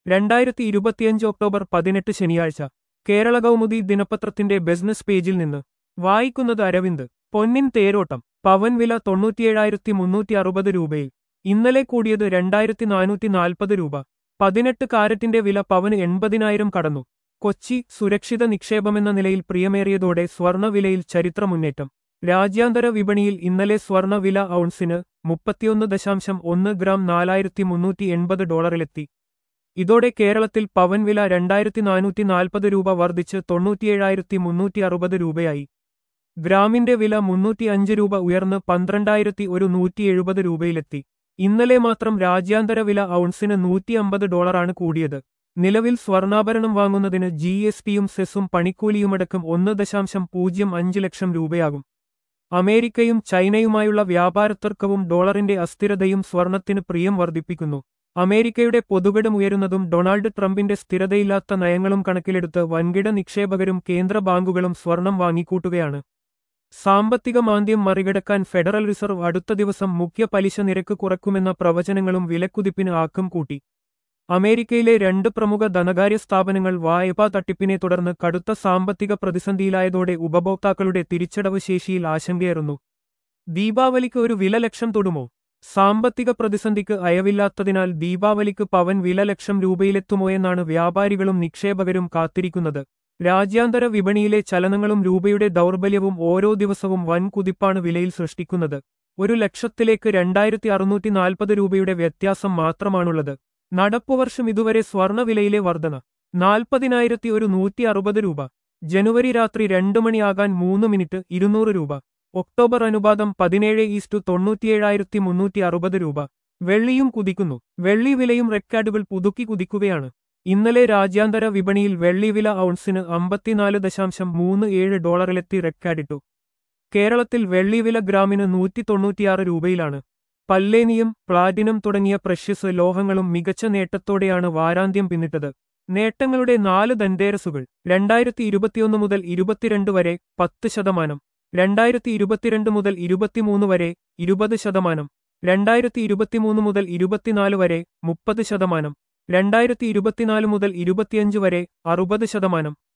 2025 October 18 ശനിയാഴ്ച കേരള കൗമുദി ദിനപത്രത്തിന്റെ business പേജിൽ നിന്ന് വായിക്കുന്നത് അരവിന്ദ്. പൊന്നിൻ തേരോട്ടം. പവൻ വില 97,360 രൂപയിൽ. ഇന്നലെ കൂടിയത് 2,440 രൂപ. 18 കാരറ്റിന്റെ വില പവന് 80,000 കടന്നു. കൊച്ചി. സുരക്ഷിത നിക്ഷേപമെന്ന നിലയിൽ പ്രിയമേറിയതോടെ സ്വർണ്ണ വിലയിൽ ചരിത്ര മുന്നേറ്റം. രാജ്യാന്തര വിപണിയിൽ ഇന്നലെ സ്വർണ്ണ വില ഔൺസിന് 31.1 ഗ്രാം $4,380 ഇതോടെ കേരളത്തിൽ പവൻ വില 2,440 രൂപ വർദ്ധിച്ച് 97,360 രൂപയായി. ഗ്രാമിന്റെ വില 305 രൂപ ഉയർന്ന് 12,170 രൂപയിലെത്തി. ഇന്നലെ മാത്രം രാജ്യാന്തര വില ഔൺസിന് $150 കൂടിയത്. നിലവിൽ സ്വർണ്ണാഭരണം വാങ്ങുന്നതിന് GSTയും സെസ്സും പണിക്കൂലിയുമടക്കം 1.05 ലക്ഷം രൂപയാകും. അമേരിക്കയും ചൈനയുമായുള്ള വ്യാപാരത്തർക്കവും ഡോളറിന്റെ അസ്ഥിരതയും സ്വർണത്തിന് പ്രിയം വർദ്ധിപ്പിക്കുന്നു. അമേരിക്കയുടെ പൊതുകടം ഉയരുന്നതും ഡൊണാൾഡ് ട്രംപിന്റെ സ്ഥിരതയില്ലാത്ത നയങ്ങളും കണക്കിലെടുത്ത് വൻകിട നിക്ഷേപകരും കേന്ദ്ര ബാങ്കുകളും സ്വർണം വാങ്ങിക്കൂട്ടുകയാണ്. സാമ്പത്തിക മാന്ദ്യം മറികടക്കാൻ ഫെഡറൽ റിസർവ് അടുത്ത ദിവസം മുഖ്യ പലിശ നിരക്ക് കുറയ്ക്കുമെന്ന പ്രവചനങ്ങളും വിലക്കുതിപ്പിന് ആക്കം കൂട്ടി. അമേരിക്കയിലെ 2 പ്രമുഖ ധനകാര്യ സ്ഥാപനങ്ങൾ വായ്പാ തട്ടിപ്പിനെ തുടർന്ന് കടുത്ത സാമ്പത്തിക പ്രതിസന്ധിയിലായതോടെ ഉപഭോക്താക്കളുടെ തിരിച്ചടവ് ശേഷിയിൽ ആശങ്കയേറുന്നു. ദീപാവലിക്ക് ഒരു വില ലക്ഷം തൊടുമോ? സാമ്പത്തിക പ്രതിസന്ധിക്ക് അയവില്ലാത്തതിനാൽ ദീപാവലിക്ക് പവൻ വില ലക്ഷം രൂപയിലെത്തുമോയെന്നാണ് വ്യാപാരികളും നിക്ഷേപകരും കാത്തിരിക്കുന്നത്. രാജ്യാന്തര വിപണിയിലെ ചലനങ്ങളും രൂപയുടെ ദൗർബല്യവും ഓരോ ദിവസവും വൻ കുതിപ്പാണ് വിലയിൽ സൃഷ്ടിക്കുന്നത്. 1,00,000ത്തിലേക്ക് 2,640 രൂപയുടെ വ്യത്യാസം മാത്രമാണുള്ളത്. നടപ്പുവർഷം ഇതുവരെ സ്വർണ്ണവിലയിലെ വർധന 40,160 രൂപ. ജനുവരി രാത്രി 2 മണിയാകാൻ 3 മിനിറ്റ് 200 രൂപ. ഒക്ടോബർ അനുപാതം 17:97,360 രൂപ. വെള്ളിയും കുതിക്കുന്നു. വെള്ളി വിലയും റെക്കോർഡുകൾ പുതുക്കി കുതിക്കുകയാണ്. ഇന്നലെ രാജ്യാന്തര വിപണിയിൽ വെള്ളി വില ഔൺസിന് $54.37 റെക്കോർഡിട്ടു. കേരളത്തിൽ വെള്ളി വില ഗ്രാമിന് 196 രൂപയിലാണ്. പല്ലേനിയം, പ്ലാറ്റിനം തുടങ്ങിയ പ്രഷ്യസ് ലോഹങ്ങളും മികച്ച നേട്ടത്തോടെയാണ് വാരാന്ത്യം പിന്നിട്ടത്. നേട്ടങ്ങളുടെ 4 ധൻതേരസുകൾ. 2021 മുതൽ 22 വരെ 10%, 2022 മുതൽ 23 വരെ 20%, 2023 മുതൽ 24 വരെ 30%, 2024 മുതൽ 25 വരെ 60%.